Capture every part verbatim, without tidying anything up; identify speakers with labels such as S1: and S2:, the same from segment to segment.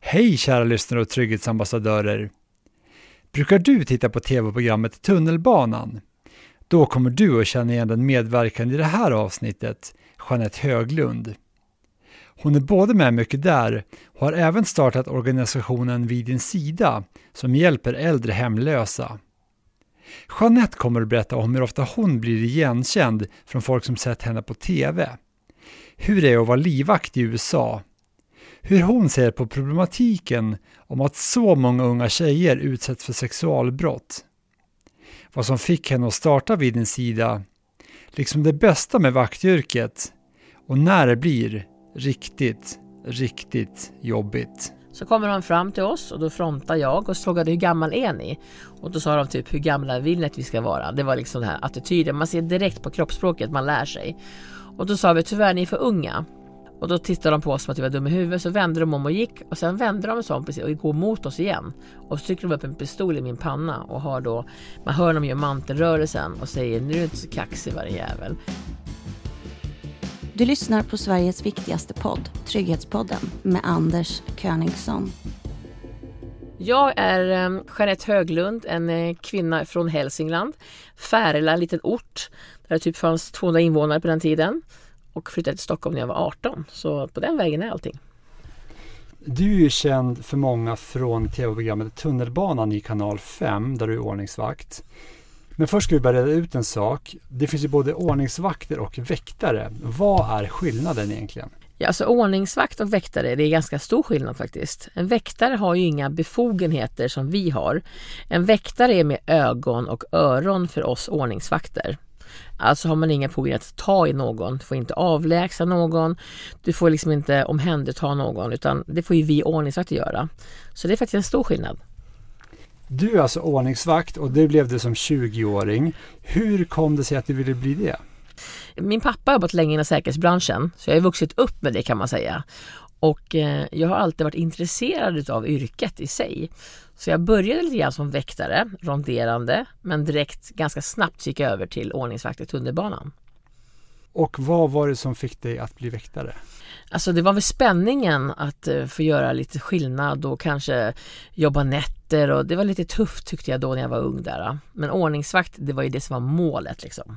S1: Hej kära lyssnare och trygghetsambassadörer! Brukar du titta på tv-programmet Tunnelbanan? Då kommer du att känna igen den medverkande i det här avsnittet, Jeanette Höglund. Hon är både med mycket där och har även startat organisationen Vid din sida som hjälper äldre hemlösa. Jeanette kommer att berätta om hur ofta hon blir igenkänd från folk som sett henne på tv. Hur det är att vara livvakt i U S A. Hur hon ser på problematiken om att så många unga tjejer utsätts för sexualbrott. Vad som fick henne att starta Vid din sida. Liksom det bästa med vaktyrket. Och när det blir riktigt, riktigt jobbigt.
S2: Så kommer de fram till oss och då frontar jag och frågade hur gammal är ni? Och då sa de typ hur gamla vill ni att vi ska vara? Det var liksom den här attityden. Man ser direkt på kroppsspråket, man lär sig. Och då sa vi tyvärr ni är för unga. Och då tittade de på oss som att vi var dumma i huvudet. Så vände de om och gick. Och sen vände de sig om precis och gick mot oss igen. Och så tryckte de upp en pistol i min panna. Och har då, man hör dem göra mantelrörelsen och säger nu är du inte så kaxig varje jävel.
S3: Du lyssnar på Sveriges viktigaste podd, Trygghetspodden, med Anders Königsson.
S2: Jag är eh, Jeanette Höglund, en eh, kvinna från Hälsingland. Färila, en liten ort där det typ fanns tvåhundra invånare på den tiden. Och flyttade till Stockholm när jag var arton. Så på den vägen är allting.
S1: Du är ju känd för många från tv-programmet Tunnelbanan i kanal fem där du är ordningsvakt. Men först ska vi börja ut en sak. Det finns ju både ordningsvakter och väktare. Vad är skillnaden egentligen?
S2: Ja, alltså ordningsvakt och väktare, det är ganska stor skillnad faktiskt. En väktare har ju inga befogenheter som vi har. En väktare är med ögon och öron för oss ordningsvakter. Alltså har man inga befogenheter att ta i någon, du får inte avlägsna någon, du får liksom inte omhänderta någon, utan det får ju vi ordningsvakter göra. Så det är faktiskt en stor skillnad.
S1: Du är alltså ordningsvakt och det blev du som tjugoåring. Hur kom det sig att du ville bli det?
S2: Min pappa har jobbat länge inom säkerhetsbranschen, så jag har vuxit upp med det kan man säga. Och eh, jag har alltid varit intresserad av yrket i sig. Så jag började lite grann som väktare, ronderande, men direkt ganska snabbt gick jag över till ordningsvakt i tunnelbanan.
S1: Och vad var det som fick dig att bli väktare?
S2: Alltså det var väl spänningen att uh, få göra lite skillnad och kanske jobba nätter. Och det var lite tufft tyckte jag då när jag var ung där. Men ordningsvakt, det var ju det som var målet liksom.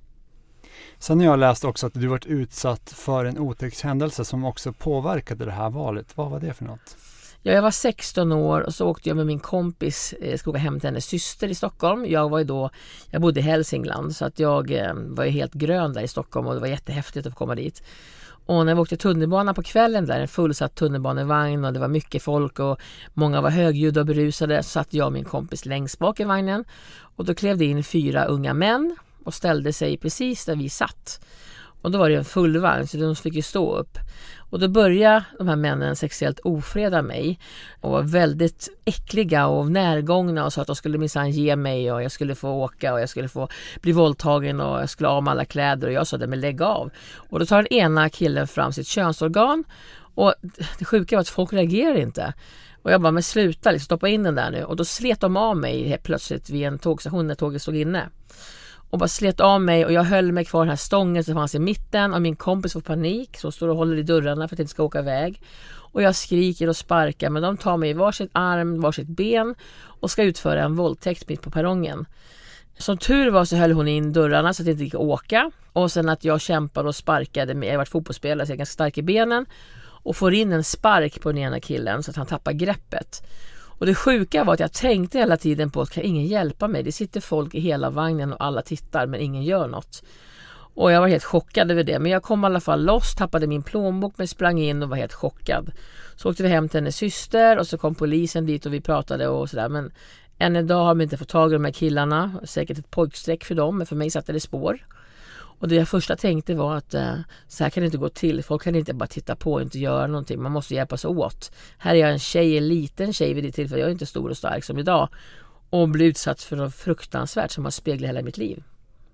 S1: Sen har jag läst också att du varit utsatt för en otäckshändelse som också påverkade det här valet. Vad var det för något?
S2: Ja, jag var sexton år och så åkte jag med min kompis, jag skulle åka hem till hennes syster i Stockholm. Jag var ju då, jag bodde i Hälsingland så att jag eh, var ju helt grön där i Stockholm och det var jättehäftigt att få komma dit. Och när vi åkte tunnelbana på kvällen där, en fullsatt tunnelbanevagn och det var mycket folk och många var högljudda och berusade, så satt jag och min kompis längst bak i vagnen. Och då klev det in fyra unga män och ställde sig precis där vi satt. Och då var det en full vagn så de fick ju stå upp. Och då började de här männen sexuellt ofreda mig och var väldigt äckliga och närgångna och sa att de skulle minsann ge mig och jag skulle få åka och jag skulle få bli våldtagen och jag skulle ha med alla kläder och jag sa det men lägg av. Och då tar den ena killen fram sitt könsorgan och det sjuka var att folk reagerar inte. Och jag bara, men sluta, liksom, stoppa in den där nu. Och då slet de av mig helt plötsligt vid en tågstation när tåget stod inne. Och bara slet av mig och jag höll mig kvar den här stången som fanns i mitten och min kompis får panik så står och håller i dörrarna för att jag inte ska åka iväg. Och jag skriker och sparkar men de tar mig i varsitt arm, varsitt ben och ska utföra en våldtäkt mitt på perrongen. Som tur var så höll hon in dörrarna så att jag inte gick att åka. Och sen att jag kämpade och sparkade med, jag har varit fotbollsspelare så jag är ganska stark i benen. Och får in en spark på den ena killen så att han tappar greppet. Och det sjuka var att jag tänkte hela tiden på att kan ingen hjälpa mig? Det sitter folk i hela vagnen och alla tittar men ingen gör något. Och jag var helt chockad över det. Men jag kom i alla fall loss, tappade min plånbok men sprang in och var helt chockad. Så åkte vi hem till hennes syster och så kom polisen dit och vi pratade och sådär. Men än idag har de inte fått tag i de här killarna. Säkert ett pojksträck för dem men för mig satte det spår. Och det jag första tänkte var att eh, så här kan det inte gå till. Folk kan inte bara titta på och inte göra någonting. Man måste hjälpas åt. Här är jag en tjej, en liten tjej vid det tillfället. Jag är inte stor och stark som idag. Och blir utsatt för något fruktansvärt som har speglat hela mitt liv.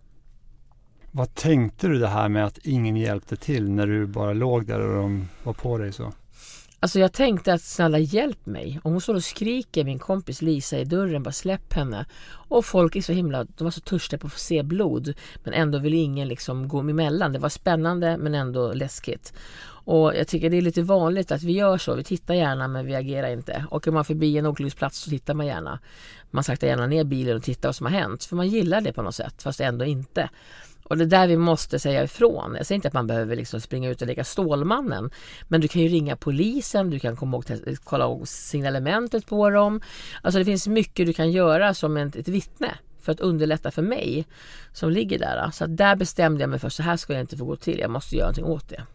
S1: Vad tänkte du det här med att ingen hjälpte till när du bara låg där och de var på dig så?
S2: Alltså jag tänkte att snälla hjälp mig. Om hon står och skriker min kompis Lisa i dörren, bara släpp henne. Och folk är så himla, de var så törstiga på att få se blod. Men ändå vill ingen liksom gå emellan. Det var spännande men ändå läskigt. Och jag tycker det är lite vanligt att vi gör så. Vi tittar gärna men vi agerar inte. Och om man förbi en olycksplats så tittar man gärna. Man saktar gärna ner bilen och tittar vad som har hänt. För man gillar det på något sätt, fast ändå inte. Och det är där vi måste säga ifrån. Jag säger inte att man behöver liksom springa ut och leka Stålmannen. Men du kan ju ringa polisen. Du kan komma och te- kolla signalementet på dem. Alltså det finns mycket du kan göra som ett, ett vittne. För att underlätta för mig som ligger där. Så att där bestämde jag mig för så här ska jag inte få gå till. Jag måste göra någonting åt det.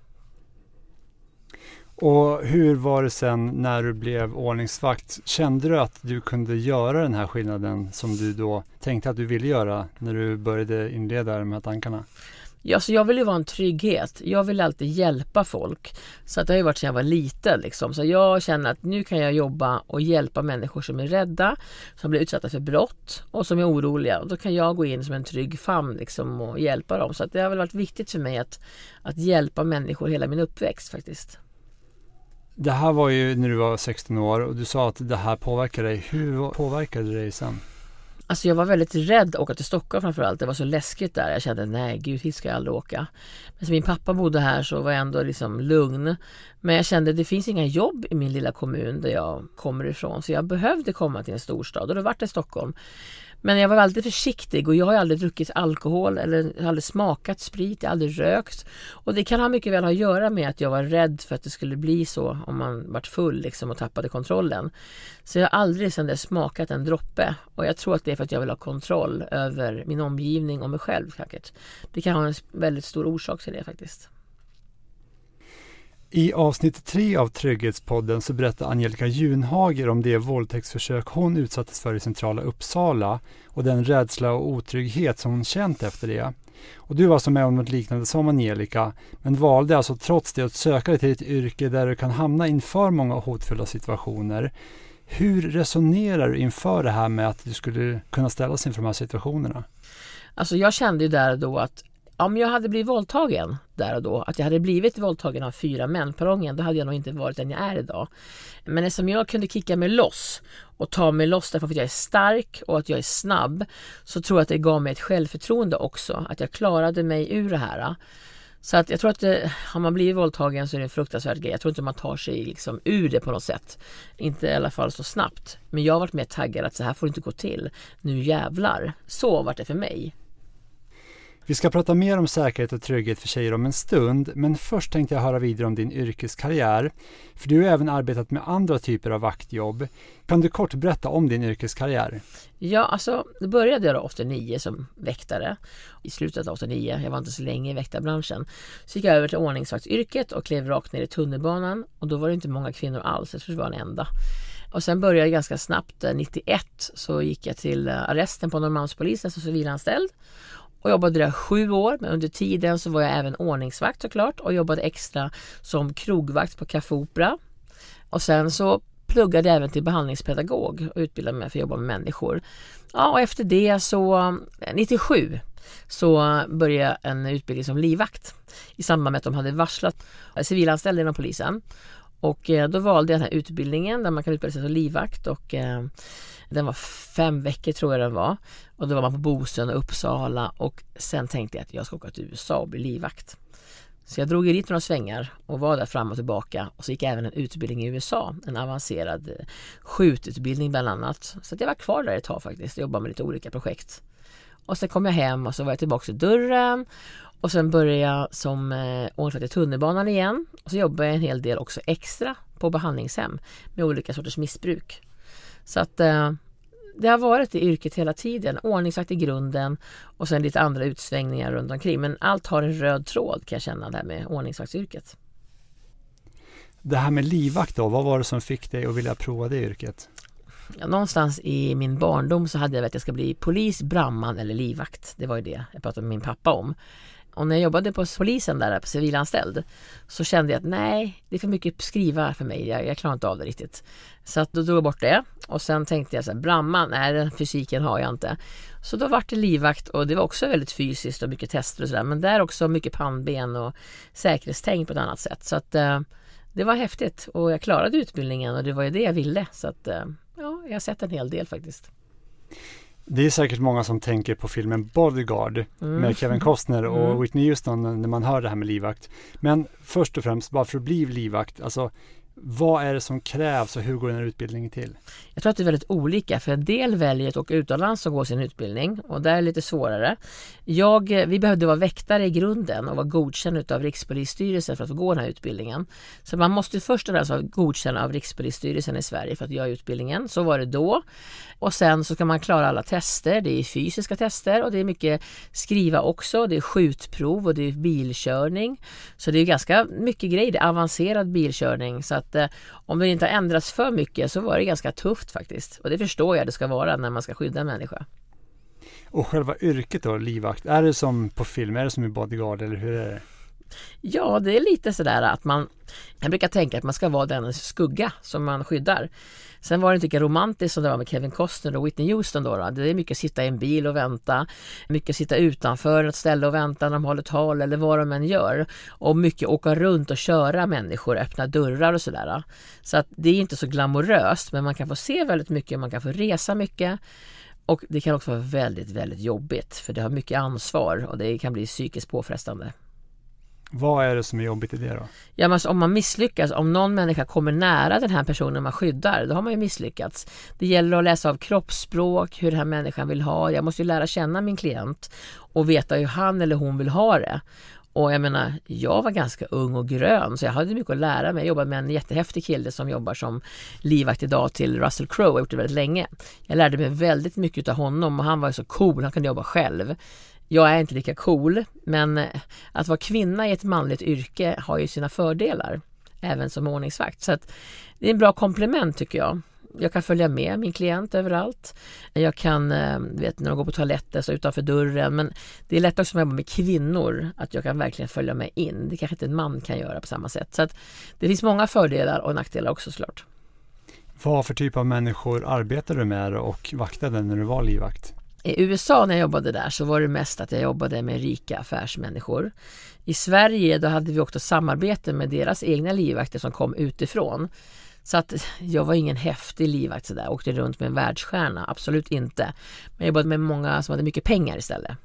S1: Och hur var det sen när du blev ordningsvakt? Kände du att du kunde göra den här skillnaden som du då tänkte att du ville göra när du började inleda de här tankarna?
S2: Ja, så jag vill ju vara en trygghet. Jag vill alltid hjälpa folk. Så att det har ju varit sedan jag var liten. Liksom. Så jag känner att nu kan jag jobba och hjälpa människor som är rädda, som blir utsatta för brott och som är oroliga. Och då kan jag gå in som en trygg famn liksom, och hjälpa dem. Så att det har väl varit viktigt för mig att, att hjälpa människor hela min uppväxt faktiskt.
S1: Det här var ju när du var sexton år och du sa att det här påverkade dig. Hur påverkade det dig sen?
S2: Alltså jag var väldigt rädd att åka till Stockholm framförallt. Det var så läskigt där. Jag kände, nej gud, hit ska jag aldrig åka. Men så min pappa bodde här så var jag ändå liksom lugn. Men jag kände, det finns inga jobb i min lilla kommun där jag kommer ifrån. Så jag behövde komma till en storstad och då var det Stockholm. Men jag var alltid försiktig och jag har aldrig druckit alkohol eller aldrig smakat sprit, jag har aldrig rökt. Och det kan ha mycket väl ha att göra med att jag var rädd för att det skulle bli så om man varit full liksom och tappade kontrollen. Så jag har aldrig sedan dess smakat en droppe. Och jag tror att det är för att jag vill ha kontroll över min omgivning och mig själv säkert. Det kan ha en väldigt stor orsak till det faktiskt.
S1: I avsnitt tre av Trygghetspodden så berättar Angelica Junhager om det våldtäktsförsök hon utsattes för i centrala Uppsala och den rädsla och otrygghet som hon känt efter det. Och du var som med om något liknande som Angelica, men valde alltså trots det att söka dig till ett yrke där du kan hamna inför många hotfulla situationer. Hur resonerar du inför det här med att du skulle kunna ställas inför de här situationerna?
S2: Alltså jag kände ju där då att om jag hade blivit våldtagen där och då, att jag hade blivit våldtagen av fyra män på perrongen, då hade jag nog inte varit den jag är idag. Men eftersom jag kunde kicka mig loss och ta mig loss därför att jag är stark och att jag är snabb, så tror jag att det gav mig ett självförtroende också, att jag klarade mig ur det här. Så att jag tror att det, har man blivit våldtagen så är det en fruktansvärd grej. Jag tror inte man tar sig liksom ur det på något sätt. Inte i alla fall så snabbt. Men jag har varit mer taggad att så här får det inte gå till. Nu jävlar. Så var det för mig.
S1: Vi ska prata mer om säkerhet och trygghet för tjejer om en stund, men först tänkte jag höra vidare om din yrkeskarriär. För du har även arbetat med andra typer av vaktjobb. Kan du kort berätta om din yrkeskarriär?
S2: Ja, alltså det började jag då åttionio som väktare. I slutet av åttionio, jag var inte så länge i väktarbranschen. Så gick jag över till ordningsvaktsyrket och klev rakt ner i tunnelbanan. Och då var det inte många kvinnor alls, jag tror det var en enda. Och sen började jag ganska snabbt, nittioett så gick jag till arresten på Norrmalmspolisen som civilanställd. Och jobbade där sju år, men under tiden så var jag även ordningsvakt såklart och jobbade extra som krogvakt på Café Opera. Och sen så pluggade jag även till behandlingspedagog och utbildade mig för att jobba med människor. Ja, och efter det så, nittiosju, så började jag en utbildning som livvakt i samband med att de hade varslat civilanställda inom polisen. Och då valde jag den här utbildningen där man kan utbilda sig som livvakt och eh, den var fem veckor tror jag den var. Och då var man på Bosön och Uppsala och sen tänkte jag att jag ska åka till U S A och bli livvakt. Så jag drog dit några svängar och var där fram och tillbaka och så gick jag även en utbildning i U S A, en avancerad skjututbildning bland annat. Så att jag var kvar där ett tag faktiskt och jobbade med lite olika projekt. Och sen kom jag hem och så var jag tillbaka till dörren. Och sen började jag som eh, ordningsvakt i tunnelbanan igen. Och så jobbade jag en hel del också extra på behandlingshem med olika sorters missbruk. Så att eh, det har varit i yrket hela tiden. Ordningsvakt i grunden och sen lite andra utsvängningar runt omkring. Men allt har en röd tråd kan jag känna där med ordningsvaktsyrket.
S1: Det här med livvakt då, vad var det som fick dig att vilja prova det yrket?
S2: Ja, någonstans i min barndom så hade jag vet att jag ska bli polis, brandman eller livvakt. Det var ju det jag pratade med min pappa om. Och när jag jobbade på polisen där på civilanställd så kände jag att nej, det är för mycket skriva för mig. Jag, jag klarar inte av det riktigt. Så att då drog jag bort det. Och sen tänkte jag så här, brandman, nej den fysiken har jag inte. Så då var det livvakt och det var också väldigt fysiskt och mycket tester och sådär. Men där också mycket pannben och säkerhetstänk på ett annat sätt. Så att eh, det var häftigt och jag klarade utbildningen och det var ju det jag ville. Så att, ja, jag har sett en hel del faktiskt.
S1: Det är säkert många som tänker på filmen Bodyguard mm. med Kevin Costner och mm. Whitney Houston när man hör det här med livvakt. Men först och främst, bara för att bli livvakt, alltså vad är det som krävs och hur går den här utbildningen till?
S2: Jag tror att det är väldigt olika, för en del väljer att åka utomlands och gå sin utbildning och där är det lite svårare. Jag, vi behövde vara väktare i grunden och vara godkänd av Rikspolisstyrelsen för att få gå den här utbildningen. Så man måste först och främst vara godkänd av Rikspolisstyrelsen i Sverige för att göra utbildningen. Så var det då. Och sen så kan man klara alla tester. Det är fysiska tester och det är mycket skriva också. Det är skjutprov och det är bilkörning. Så det är ganska mycket grejer. Det är avancerad bilkörning. Så att eh, om det inte har ändrats för mycket så var det ganska tufft faktiskt. Och det förstår jag det ska vara när man ska skydda en människa.
S1: Och själva yrket då, livvakt, är det som på film, är det som i Bodyguard eller hur är det?
S2: Ja, det är lite sådär att man, jag brukar tänka att man ska vara den skugga som man skyddar. Sen var det inte lika romantiskt som det var med Kevin Costner och Whitney Houston då, då. Det är mycket sitta i en bil och vänta, mycket sitta utanför ett ställe och vänta när de håller tal eller vad de än gör. Och mycket åka runt och köra människor, öppna dörrar och sådär. Så att det är inte så glamoröst, men man kan få se väldigt mycket, man kan få resa mycket. Och det kan också vara väldigt, väldigt jobbigt för det har mycket ansvar och det kan bli psykiskt påfrestande.
S1: Vad är det som är jobbigt i det då?
S2: Ja, men om man misslyckas, om någon människa kommer nära den här personen man skyddar, då har man ju misslyckats. Det gäller att läsa av kroppsspråk, hur den här människan vill ha. Jag måste ju lära känna min klient och veta hur han eller hon vill ha det. Och jag menar, jag var ganska ung och grön så jag hade mycket att lära mig. Jag jobbade med en jättehäftig kille som jobbar som livvakt idag till Russell Crowe. Jag har gjort det väldigt länge. Jag lärde mig väldigt mycket av honom och han var så cool, han kunde jobba själv. Jag är inte lika cool, men att vara kvinna i ett manligt yrke har ju sina fördelar, även som ordningsvakt. Så att det är en bra komplement tycker jag. Jag kan följa med min klient överallt. Jag kan, vet när de går på toaletten så utanför dörren. Men det är lätt också att jobba med kvinnor att jag kan verkligen följa med in. Det kanske inte en man kan göra på samma sätt. Så att det finns många fördelar och nackdelar också såklart.
S1: Vad för typ av människor arbetar du med och vaktade när du var livvakt?
S2: I U S A när jag jobbade där så var det mest att jag jobbade med rika affärsmänniskor. I Sverige då hade vi också samarbete med deras egna livvakter som kom utifrån. Så att jag var ingen häftig livvakt sådär. Jag åkte runt med en världsstjärna, absolut inte. Men jag jobbade med många som hade mycket pengar istället.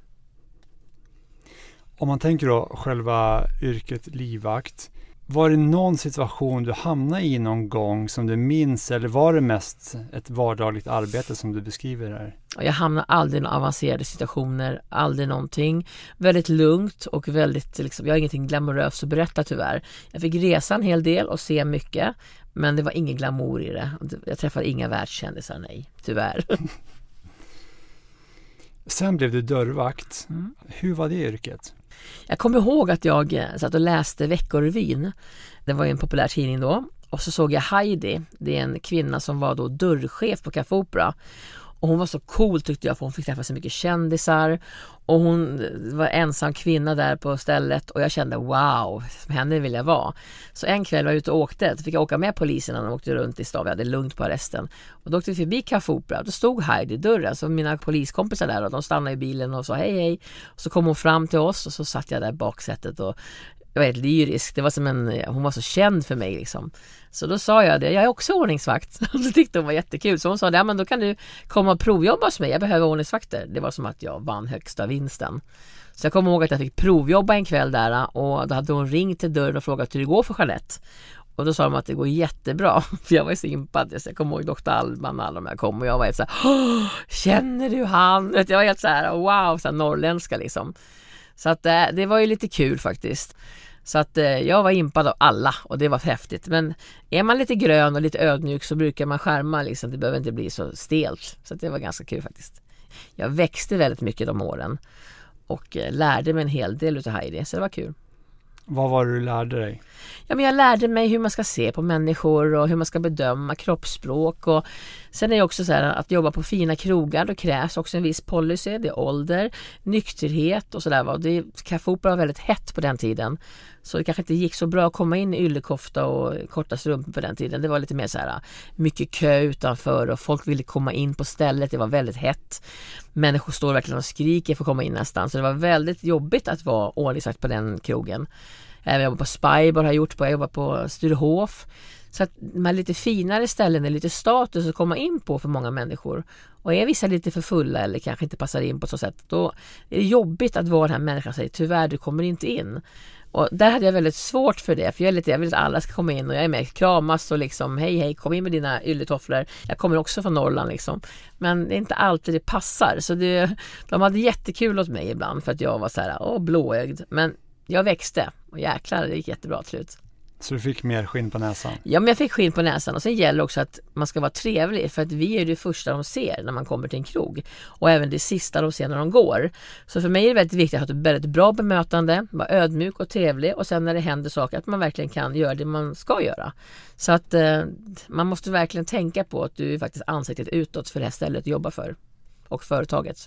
S1: Om man tänker då själva yrket livvakt, var det någon situation du hamnade i någon gång som du minns eller var det mest ett vardagligt arbete som du beskriver här?
S2: Jag hamnade aldrig i några avancerade situationer, aldrig någonting. Väldigt lugnt och väldigt, liksom, jag har ingenting glamoröst att berätta tyvärr. Jag fick resa en hel del och se mycket, men det var ingen glamour i det. Jag träffade inga världskändisar, nej, tyvärr.
S1: Sen blev du dörrvakt. Mm. Hur var det yrket?
S2: Jag kommer ihåg att jag satt och läste Veckorevyn. Det var ju en populär tidning då. Och så såg jag Heidi. Det är en kvinna som var då dörrchef på Café Opera. Och hon var så cool tyckte jag för hon fick träffa så mycket kändisar. Och hon var ensam kvinna där på stället. Och jag kände wow, som henne vill jag vara. Så en kväll var jag ute och åkte. Så fick jag åka med polisen när de åkte runt i stan. Vi hade lugnt på arresten. Och då åkte vi förbi Café Opera. Då stod Heidi i dörren. Så mina poliskompisar där. Och de stannade i bilen och sa hej hej. Och så kom hon fram till oss. Och så satt jag där i baksätet och jag var helt lyrisk. Det var som en, hon var så känd för mig liksom. Så då sa jag det, jag är också ordningsvakt. Och så tyckte hon var jättekul. Så hon sa, ja men då kan du komma och provjobba hos mig. Jag behöver ordningsvakter. Det var som att jag vann högsta vinsten. Så jag kommer ihåg att jag fick provjobba en kväll där. Och då hade hon ringt till dörren och frågat hur det går för Jeanette. Och då sa de att det går jättebra. För jag var så impad. Jag kommer ihåg doktor Alban och alla de här kom. Och jag var helt så här, känner du han? Jag var helt så här, wow, så här norrländska liksom. Så att det, det var ju lite kul faktiskt. Så att eh, jag var impad av alla och det var häftigt. Men är man lite grön och lite ödmjuk så brukar man skärma liksom. Det behöver inte bli så stelt. Så att det var ganska kul faktiskt. Jag växte väldigt mycket de åren och eh, lärde mig en hel del utav Heidi. Så det var kul.
S1: Vad var det du lärde dig?
S2: Ja, men jag lärde mig hur man ska se på människor och hur man ska bedöma kroppsspråk. Och sen är det också så här att jobba på fina krogar, då krävs också en viss policy. Det är ålder, nykterhet och sådär. Café Opera var väldigt hett på den tiden. Så det kanske inte gick så bra att komma in i yllekofta och korta strumpor på den tiden. Det var lite mer så här mycket kö utanför och folk ville komma in på stället. Det var väldigt hett. Människor står verkligen och skriker för att komma in nästan. Så det var väldigt jobbigt att vara ordningsvakt på den krogen. Även jobbat på Spybar har jag gjort på, jag jobbar på Sturehof. Så att de här lite finare ställen är lite status att komma in på för många människor. Och är vissa lite för fulla eller kanske inte passar in på så sätt, då är det jobbigt att vara den här människan och säga tyvärr, du kommer inte in. Och där hade jag väldigt svårt för det, för jag, är lite, jag vill att alla ska komma in och jag är med, kramas och liksom hej hej, kom in med dina ylletofflor. Jag kommer också från Norrland liksom. Men det är inte alltid det passar. Så det, de hade jättekul åt mig ibland för att jag var så här, åh, blåögd. Men jag växte och jäklar, det gick jättebra till slut.
S1: Så du fick mer skinn på näsan?
S2: Ja, men jag fick skinn på näsan. Och sen gäller också att man ska vara trevlig. För att vi är det första de ser när man kommer till en krog. Och även det sista de ser när de går. Så för mig är det väldigt viktigt att ha ett väldigt bra bemötande. Vara ödmjuk och trevlig. Och sen när det händer saker att man verkligen kan göra det man ska göra. Så att eh, man måste verkligen tänka på att du är faktiskt ansiktet utåt för det här stället att jobba för. Och företaget.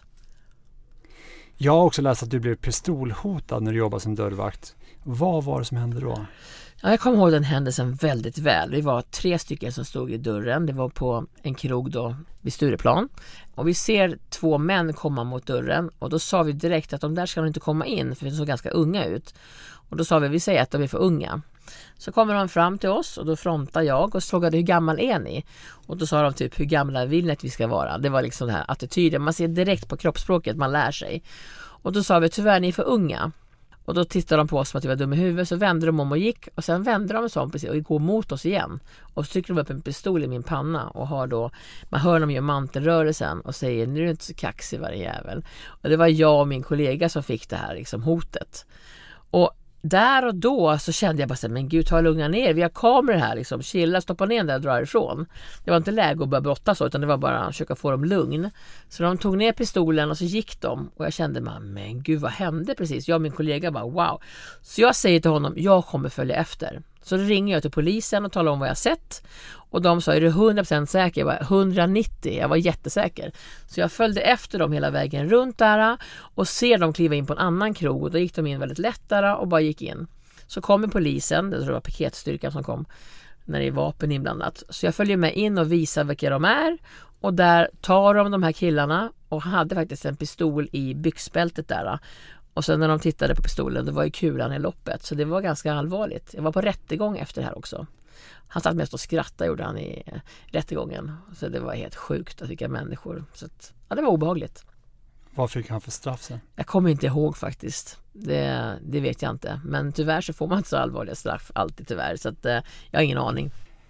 S1: Jag har också läst att du blev pistolhotad när du jobbade som dörrvakt. Vad var det som hände då?
S2: Ja, jag kommer ihåg den händelsen väldigt väl. Vi var tre stycken som stod i dörren. Det var på en krog då vid Stureplan. Och vi ser två män komma mot dörren. Och då sa vi direkt att de där ska de inte komma in, för de såg ganska unga ut. Och då sa vi, vi säger att de är för unga. Så kommer de fram till oss och då frontar jag och frågade hur gammal är ni? Och då sa de typ, hur gamla vill ni att vi ska vara? Det var liksom den här attityden. Man ser direkt på kroppsspråket, man lär sig. Och då sa vi, tyvärr ni är för unga. Och då tittade de på oss som att vi var dumma i huvudet. Så vände de om och gick. Och sen vände de sig om precis och gick mot oss igen. Och så tryckte de upp en pistol i min panna. Och har då, man hör dem göra mantelrörelsen. Och säger, nu är du inte så kaxig varje jävel. Och det var jag och min kollega som fick det här liksom, hotet. Och där och då så kände jag bara så här, men gud, ta lugna ner. Vi har kameror här liksom. Chilla, stoppa ner där och dra ifrån. Det var inte läge att börja brotta så, utan det var bara att försöka få dem lugn. Så de tog ner pistolen och så gick de. Och jag kände, men gud, vad hände precis? Jag och min kollega bara, wow. Så jag säger till honom, jag kommer följa efter. Så då ringer jag till polisen och talar om vad jag sett. Och de sa, är du hundra procent säker? Jag var hundranittio, jag var jättesäker. Så jag följde efter dem hela vägen runt där och ser dem kliva in på en annan krog. Och då gick de in väldigt lättare och bara gick in. Så kommer polisen, det var piketstyrkan som kom när det är vapen inblandat. Så jag följer med in och visar vilka de är. Och där tar de de här killarna och hade faktiskt en pistol i byxbältet där. Och sen när de tittade på pistolen, det var ju kulan i loppet. Så det var ganska allvarligt. Jag var på rättegång efter det här också. Han satt mest och skrattade, gjorde han i rättegången. Så det var helt sjukt att vilka människor. Så att, ja, det var obehagligt.
S1: Vad fick han för straff sen?
S2: Jag kommer inte ihåg faktiskt. Det, det vet jag inte. Men tyvärr så får man inte så allvarliga straff alltid tyvärr. Så att, jag har ingen aning.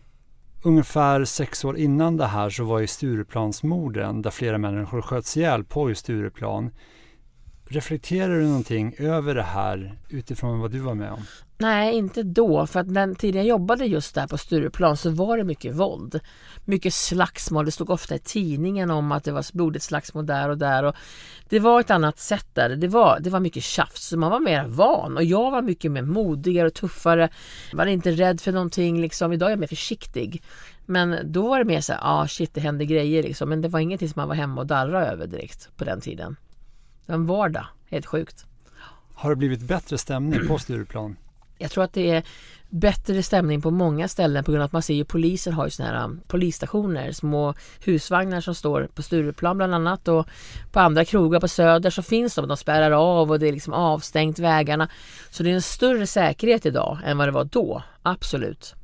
S1: Ungefär sex år innan det här så var ju Stureplansmorden där flera människor sköts ihjäl på i Stureplan. Reflekterar du någonting över det här utifrån vad du var med om?
S2: Nej, inte då. För att den tiden jag jobbade just där på Stureplan så var det mycket våld. Mycket slagsmål. Det stod ofta i tidningen om att det var blodigt slagsmål där och där. Och det var ett annat sätt där. Det var, det var mycket tjafs. Så man var mer van. Och jag var mycket mer modigare och tuffare. Jag var inte rädd för någonting. Liksom. Idag är jag mer försiktig. Men då var det mer så här, ah shit, det hände grejer. Liksom. Men det var ingenting som man var hemma och darrade över direkt på den tiden. Det var en vardag. Helt sjukt.
S1: Har det blivit bättre stämning på Stureplan?
S2: Jag tror att det är bättre stämning på många ställen på grund av att man ser ju polisen har ju såna här um, polisstationer, små husvagnar som står på Stureplan bland annat, och på andra krogar på Söder så finns de, de spärrar av och det är liksom avstängt vägarna. Så det är en större säkerhet idag än vad det var då, absolut.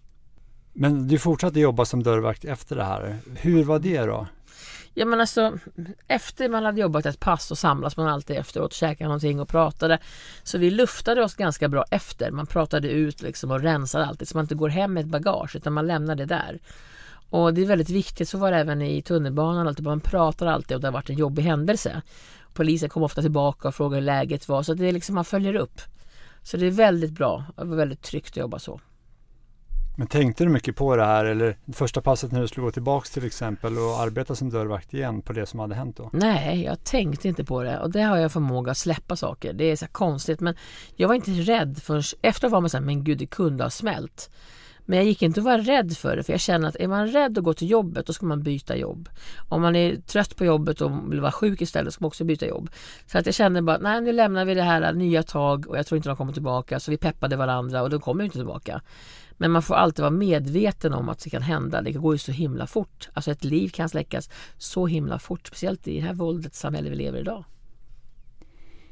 S1: Men du fortsatte jobba som dörrvakt efter det här. Hur var det då?
S2: Ja, men alltså, efter man hade jobbat ett pass och samlas man alltid efteråt, käkade någonting och pratade. Så vi luftade oss ganska bra efter. Man pratade ut liksom och rensade alltid så man inte går hem med ett bagage utan man lämnar det där. Och det är väldigt viktigt, så var det även i tunnelbanan. Alltid. Man pratar alltid och det har varit en jobbig händelse. Polisen kom ofta tillbaka och frågade hur läget var. Så det är liksom, man följer upp. Så det är väldigt bra. Det var väldigt tryggt att jobba så.
S1: Men tänkte du mycket på det här, eller första passet när du skulle gå tillbaka till exempel och arbeta som dörrvakt igen på det som hade hänt då?
S2: Nej, jag tänkte inte på det, och det har jag förmåga att släppa saker. Det är så konstigt, men jag var inte rädd förrän efter var man så här, men gud, det kunde ha smält. Men jag gick inte att vara rädd för det, för jag känner att är man rädd att gå till jobbet, då ska man byta jobb. Om man är trött på jobbet och vill vara sjuk istället, ska man också byta jobb. Så att jag kände bara, nej, nu lämnar vi det här nya tag och jag tror inte de kommer tillbaka. Så vi peppade varandra och de kommer inte tillbaka. Men man får alltid vara medveten om att det kan hända. Det går ju så himla fort. Alltså ett liv kan släckas så himla fort. Speciellt i det här våldets samhälle vi lever idag.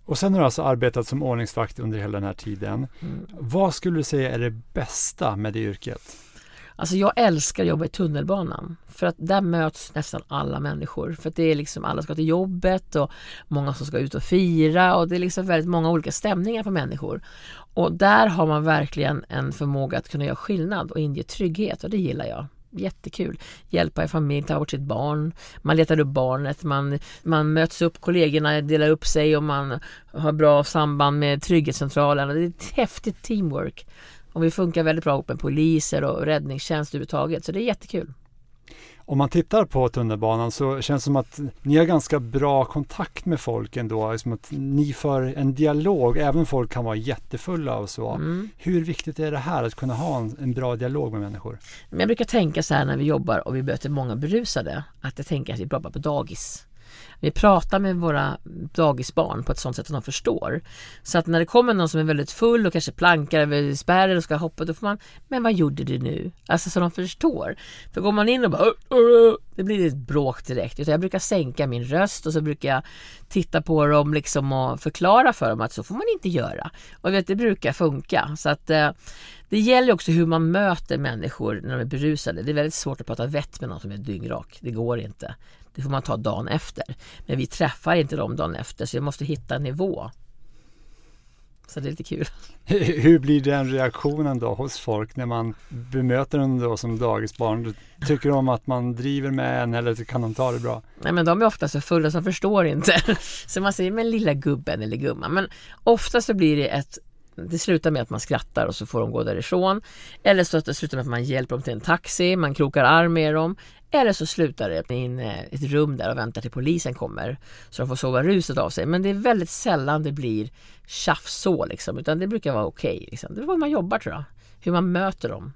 S1: Och sen har du alltså arbetat som ordningsvakt under hela den här tiden. Mm. Vad skulle du säga är det bästa med det yrket?
S2: Alltså jag älskar att jobba i tunnelbanan. För att där möts nästan alla människor. För att det är liksom alla ska till jobbet och många som ska ut och fira. Och det är liksom väldigt många olika stämningar på människor. Och där har man verkligen en förmåga att kunna göra skillnad och inge trygghet. Och det gillar jag. Jättekul. Hjälpa en familj, ta bort sitt barn. Man letar upp barnet. Man, man möts upp, kollegorna delar upp sig och man har bra samband med trygghetscentralen. Det är ett häftigt teamwork. Och vi funkar väldigt bra ihop med poliser och räddningstjänst överhuvudtaget. Så det är jättekul.
S1: Om man tittar på tunnelbanan så känns det som att ni har ganska bra kontakt med folk ändå. Som att ni för en dialog, även folk kan vara jättefulla och så. Mm. Hur viktigt är det här att kunna ha en, en bra dialog med människor?
S2: Men jag brukar tänka så här när vi jobbar och vi möter många berusade. Att jag tänker att vi jobbar på dagis. Vi pratar med våra dagisbarn på ett sånt sätt att de förstår. Så att när det kommer någon som är väldigt full och kanske plankar över spärren och ska hoppa, då får man, men vad gjorde du nu? Alltså så de förstår. För går man in och bara, det blir ett bråk direkt. Utan jag brukar sänka min röst och så brukar jag titta på dem liksom och förklara för dem att så får man inte göra. Och vet, det brukar funka. Så att eh, det gäller också hur man möter människor när de är berusade. Det är väldigt svårt att prata vett med någon som är dyngrak. Det går inte. Det får man ta dagen efter. Men vi träffar inte dem dagen efter så jag måste hitta en nivå. Så det är lite kul.
S1: Hur blir den reaktionen då hos folk när man bemöter dem då som dagisbarn? Tycker de att man driver med en eller kan de ta det bra?
S2: Nej, men de är ofta så fulla som förstår inte. Så man säger, men lilla gubben eller gumman. Men ofta så blir det ett det slutar med att man skrattar och så får de gå därifrån. Eller så att det slutar med att man hjälper dem till en taxi, man krokar arm med dem. Eller så slutar det in ett rum där och väntar till polisen kommer. Så de får sova ruset av sig. Men det är väldigt sällan det blir tjafs så liksom. Utan det brukar vara okej. Okay, liksom. Det är vad man jobbar tror jag. Hur man möter dem.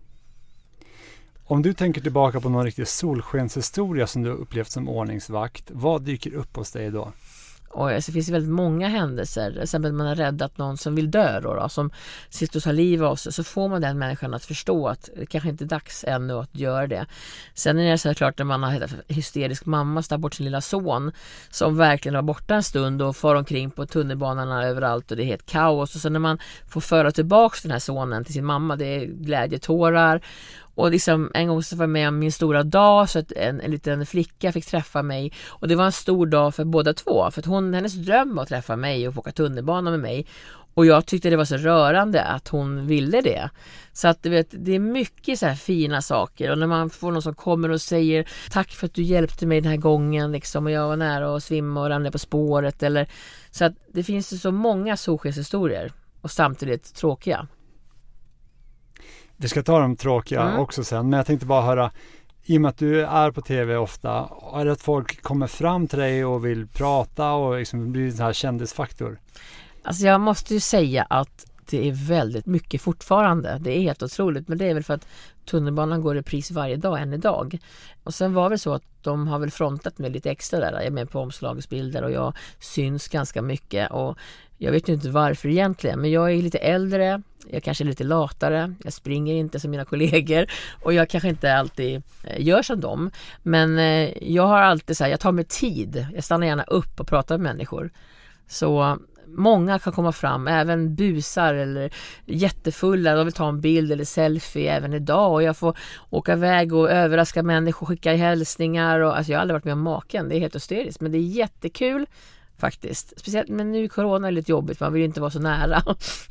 S1: Om du tänker tillbaka på någon riktig solskenshistoria som du upplevt som ordningsvakt. Vad dyker upp hos dig då?
S2: Och det finns väldigt många händelser. Till exempel man har räddat någon som vill dö då, då, som sitter och tar liv av sig. Så får man den människan att förstå att det kanske inte är dags ännu att göra det. Sen är det så klart när man har en hysterisk mamma som tar bort sin lilla son som verkligen var borta en stund och far omkring på tunnelbanorna överallt och det är helt kaos. Och så när man får föra tillbaka den här sonen till sin mamma, det är glädjetårar. Och liksom, en gång så var jag med om min stora dag så att en, en liten flicka fick träffa mig. Och det var en stor dag för båda två. För att hon, hennes dröm var att träffa mig och få åka tunnelbana med mig. Och jag tyckte det var så rörande att hon ville det. Så att du vet, det är mycket så här fina saker. Och när man får någon som kommer och säger tack för att du hjälpte mig den här gången. Liksom, och jag var nära att svimma och ramla på spåret. Eller, så att det finns ju så många solskenshistorier. Och samtidigt tråkiga.
S1: Vi ska ta de tråkiga mm. också sen, men jag tänkte bara höra, i och med att du är på tv ofta, är det att folk kommer fram till dig och vill prata och liksom blir det här kändisfaktor?
S2: Alltså jag måste ju säga att det är väldigt mycket fortfarande. Det är helt otroligt, men det är väl för att tunnelbanan går i pris varje dag än idag. Och sen var det så att de har väl frontat med lite extra där. Jag är med på omslagsbilder och jag syns ganska mycket och jag vet ju inte varför egentligen, men jag är lite äldre, jag kanske är lite latare, jag springer inte som mina kollegor och jag kanske inte alltid gör som dem. Men jag har alltid så här, jag tar mig tid, jag stannar gärna upp och pratar med människor. Så många kan komma fram, även busar eller jättefulla, de vill ta en bild eller selfie även idag och jag får åka iväg och överraska människor, skicka hälsningar och alltså jag har aldrig varit med om maken, det är helt hysteriskt, men det är jättekul faktiskt. Speciellt, men nu är corona lite jobbigt, man vill ju inte vara så nära.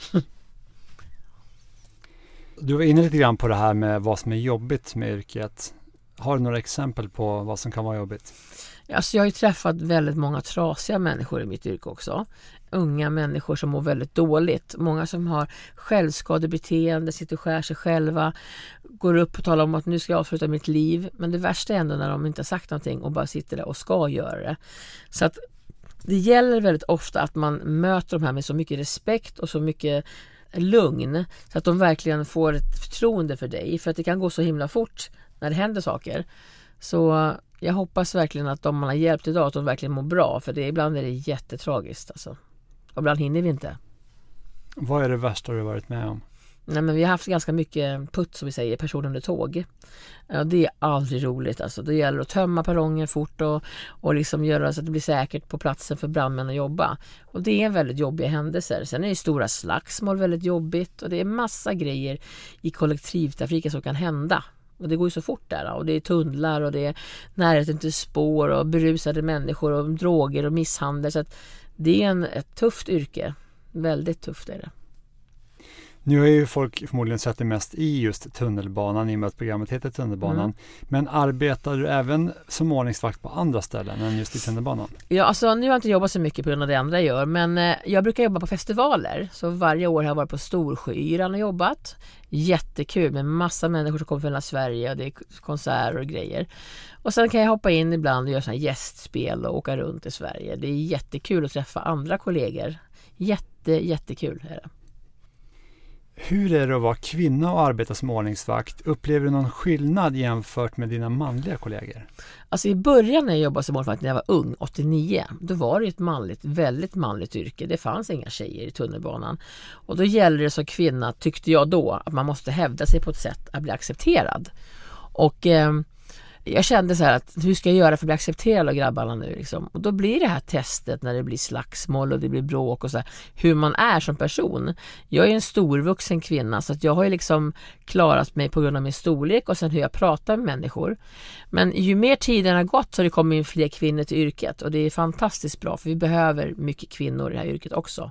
S1: Du var inne lite grann på det här med vad som är jobbigt med yrket. Har du några exempel på vad som kan vara jobbigt?
S2: Alltså jag har ju träffat väldigt många trasiga människor i mitt yrke också. Unga människor som mår väldigt dåligt. Många som har självskadebeteende, sitter och skär sig själva. Går upp och talar om att nu ska jag avsluta mitt liv. Men det värsta är ändå när de inte har sagt någonting och bara sitter där och ska göra det. Så att det gäller väldigt ofta att man möter de här med så mycket respekt och så mycket lugn. Så att de verkligen får ett förtroende för dig. För att det kan gå så himla fort när det händer saker. Så jag hoppas verkligen att de man har hjälpt idag att de verkligen mår bra. För det, ibland är det jättetragiskt. Alltså. Och ibland hinner vi inte.
S1: Vad är det värsta du har varit med om?
S2: Nej, men vi har haft ganska mycket putt, som vi säger, person under tåg. Ja, det är aldrig roligt. Alltså. Det gäller att tömma perrongen fort och, och liksom göra så att det blir säkert på platsen för brandmän att jobba. Och det är väldigt jobbiga händelser. Sen är det stora slagsmål väldigt jobbigt och det är massa grejer i kollektivtrafiken som kan hända. Och det går ju så fort där. Och det är tunnlar och det är närheten till spår och berusade människor och droger och misshandel. Så att det är en, ett tufft yrke. Väldigt tufft är det.
S1: Nu har ju folk förmodligen sett det mest i just tunnelbanan i och med att programmet heter Tunnelbanan. Mm. Men arbetar du även som ordningsvakt på andra ställen än just i tunnelbanan?
S2: Ja, alltså nu har jag inte jobbat så mycket på grund av det andra jag gör. Men eh, jag brukar jobba på festivaler. Så varje år har jag varit på Storsjöyran och jobbat. Jättekul med massa människor som kommer från hela Sverige och det är konserter och grejer. Och sen kan jag hoppa in ibland och göra sådana gästspel och åka runt i Sverige. Det är jättekul att träffa andra kollegor. Jätte, jättekul är det.
S1: Hur är det att vara kvinna och arbeta som ordningsvakt? Upplever du någon skillnad jämfört med dina manliga kollegor?
S2: Alltså i början när jag jobbade som ordningsvakt när jag var ung, åttionio, då var det ett manligt, väldigt manligt yrke. Det fanns inga tjejer i tunnelbanan. Och då gäller det som kvinna, tyckte jag då, att man måste hävda sig på ett sätt att bli accepterad. Och eh, jag kände så här att hur ska jag göra för att bli accepterad av grabbarna nu liksom? Och då blir det här testet när det blir slagsmål och det blir bråk och så här, hur man är som person. Jag är en storvuxen kvinna så att jag har ju liksom klarat mig på grund av min storlek och sen hur jag pratar med människor. Men ju mer tiden har gått så har det kommit in fler kvinnor till yrket och det är fantastiskt bra för vi behöver mycket kvinnor i det här yrket också.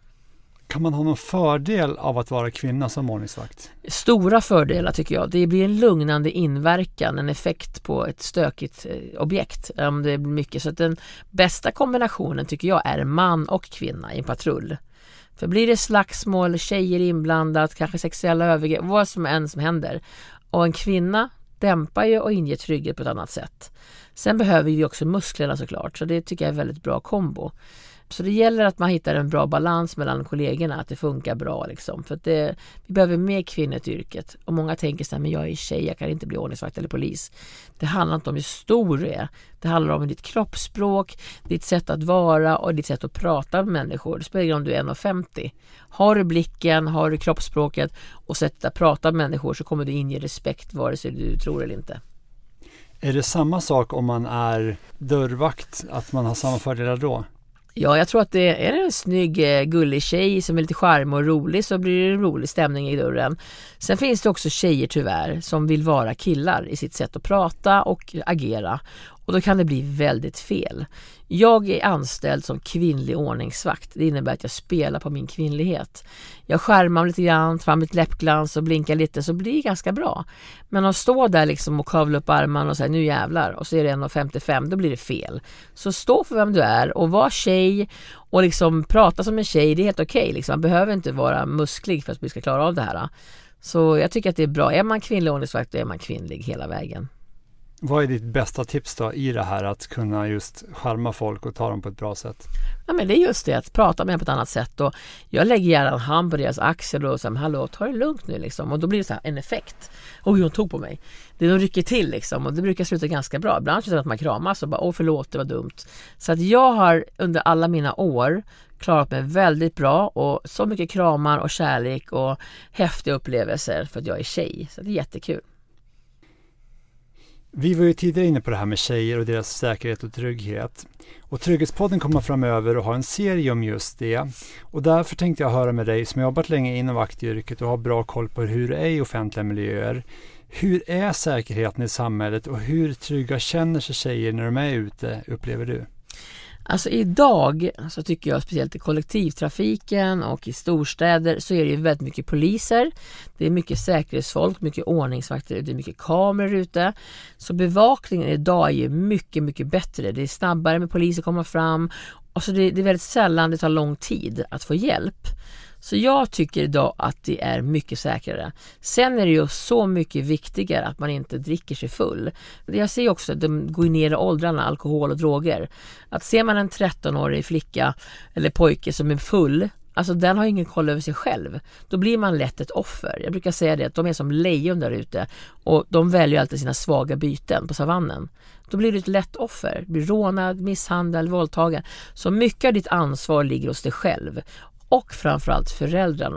S1: Kan man ha någon fördel av att vara kvinna som ordningsvakt?
S2: Stora fördelar tycker jag. Det blir en lugnande inverkan, en effekt på ett stökigt objekt. Om det blir mycket. Så att den bästa kombinationen tycker jag är man och kvinna i en patrull. För blir det slagsmål, tjejer inblandat, kanske sexuella övergrepp, vad som än som händer. Och en kvinna dämpar ju och inger trygghet på ett annat sätt. Sen behöver vi också musklerna såklart. Så det tycker jag är en väldigt bra kombo. Så det gäller att man hittar en bra balans mellan kollegorna, att det funkar bra liksom. För att det, vi behöver mer kvinnor till yrket. Och många tänker så här, men jag är tjej, jag kan inte bli ordningsvakt eller polis. Det handlar inte om hur stor du är. Det handlar om ditt kroppsspråk, ditt sätt att vara och ditt sätt att prata med människor. Det spelar ingen roll om du är en komma femtio. Har du blicken, har du kroppsspråket och sättet att prata med människor så kommer du inge respekt vare sig du tror eller inte.
S1: Är det samma sak om man är dörrvakt, att man har samma fördelar då?
S2: Ja, jag tror att det är en snygg, gullig tjej som är lite charm och rolig så blir det en rolig stämning i dörren. Sen finns det också tjejer tyvärr som vill vara killar i sitt sätt att prata och agera. Och då kan det bli väldigt fel. Jag är anställd som kvinnlig ordningsvakt. Det innebär att jag spelar på min kvinnlighet. Jag skärmar lite grann, tar mitt läppglans och blinkar lite så blir det ganska bra. Men att stå där liksom och kavla upp armarna och säga nu jävlar och så är det en komma femtiofem, då blir det fel. Så stå för vem du är och var tjej och liksom prata som en tjej, det är helt okej. Liksom. Man behöver inte vara musklig för att vi ska klara av det här. Så jag tycker att det är bra. Är man kvinnlig ordningsvakt då är man kvinnlig hela vägen.
S1: Vad är ditt bästa tips då i det här att kunna just charma folk och ta dem på ett bra sätt?
S2: Ja, men det är just det, att prata med dem på ett annat sätt. Och jag lägger gärna en hand på deras axel och säger, hallå, ta det lugnt nu liksom. Och då blir det så här en effekt. Oj, hon tog på mig. Det de rycker till liksom och det brukar sluta ganska bra. Ibland så att man kramas och bara, åh förlåt, det var dumt. Så att jag har under alla mina år klarat mig väldigt bra och så mycket kramar och kärlek och häftiga upplevelser för att jag är tjej. Så det är jättekul.
S1: Vi var ju tidigare inne på det här med tjejer och deras säkerhet och trygghet. Och Trygghetspodden kommer framöver och har en serie om just det. Och därför tänkte jag höra med dig som jobbat länge inom vaktyrket och har bra koll på hur det är i offentliga miljöer. Hur är säkerheten i samhället och hur trygga känner sig tjejer när de är ute, upplever du?
S2: Alltså idag så tycker jag speciellt i kollektivtrafiken och i storstäder så är det ju väldigt mycket poliser. Det är mycket säkerhetsfolk, mycket ordningsvakter, det är mycket kameror ute. Så bevakningen idag är ju mycket, mycket bättre. Det är snabbare med poliser komma fram och så det, det är väldigt sällan det tar lång tid att få hjälp. Så jag tycker idag att det är mycket säkrare. Sen är det ju så mycket viktigare att man inte dricker sig full. Jag ser också att de går ner i åldrarna, alkohol och droger. Att ser man en trettonårig flicka eller pojke som är full, alltså den har ingen koll över sig själv. Då blir man lätt ett offer. Jag brukar säga det att de är som lejon där ute och de väljer alltid sina svaga byten på savannen. Då blir du ett lätt offer. Du blir rånad, misshandel, våldtagen. Så mycket av ditt ansvar ligger hos dig själv. Och framförallt föräldrarna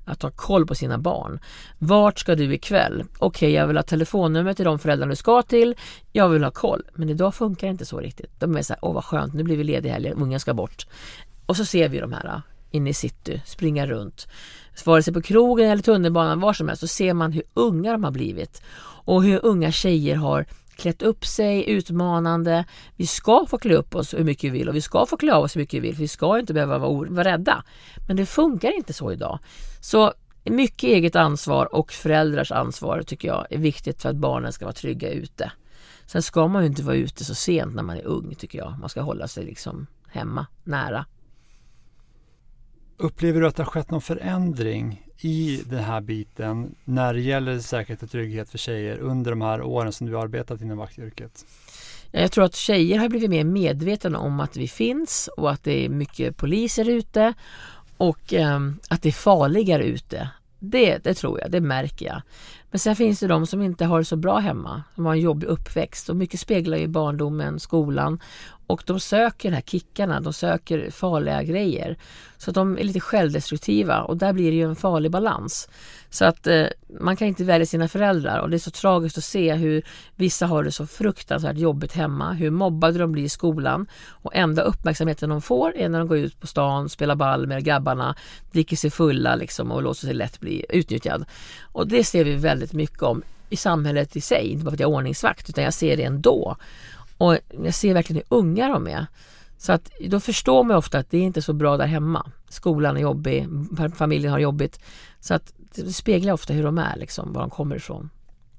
S2: att ha koll på sina barn. Vart ska du ikväll? Okej, okay, jag vill ha telefonnummer till de föräldrar du ska till. Jag vill ha koll. Men idag funkar det inte så riktigt. De är så här, åh vad skönt, nu blir vi lediga helgen, ungen ska bort. Och så ser vi de här inne i city, springa runt. Vare sig på krogen eller tunnelbanan, var som helst, så ser man hur unga de har blivit. Och hur unga tjejer har klätt upp sig, utmanande. Vi ska få klä upp oss hur mycket vi vill och vi ska få klä av oss hur mycket vi vill. För vi ska inte behöva vara, vara rädda. Men det funkar inte så idag. Så mycket eget ansvar och föräldrars ansvar tycker jag är viktigt för att barnen ska vara trygga ute. Sen ska man ju inte vara ute så sent när man är ung tycker jag. Man ska hålla sig liksom hemma, nära.
S1: Upplever du att det har skett någon förändring i den här biten när det gäller säkerhet och trygghet för tjejer under de här åren som du har arbetat inom vaktyrket?
S2: Jag tror att tjejer har blivit mer medvetna om att vi finns och att det är mycket poliser ute och eh, att det är farligare ute. Det, det tror jag, det märker jag. Men sen finns det de som inte har det så bra hemma, som har en jobbig uppväxt och mycket speglar ju barndomen, skolan och de söker de här kickarna, de söker farliga grejer så att de är lite självdestruktiva och där blir det ju en farlig balans. Så att eh, man kan inte välja sina föräldrar och det är så tragiskt att se hur vissa har det så fruktansvärt jobbigt hemma, hur mobbade de blir i skolan och enda uppmärksamheten de får är när de går ut på stan, spelar ball med grabbarna, dricker sig fulla liksom, och låter sig lätt bli utnyttjad. Och det ser vi väldigt mycket om i samhället i sig, inte bara för att jag är ordningsvakt utan jag ser det ändå. Och jag ser verkligen hur unga de är. Så att då förstår man ofta att det är inte så bra där hemma. Skolan är jobbig, familjen har jobbigt. Så att det speglar ofta hur de är, liksom, var de kommer ifrån.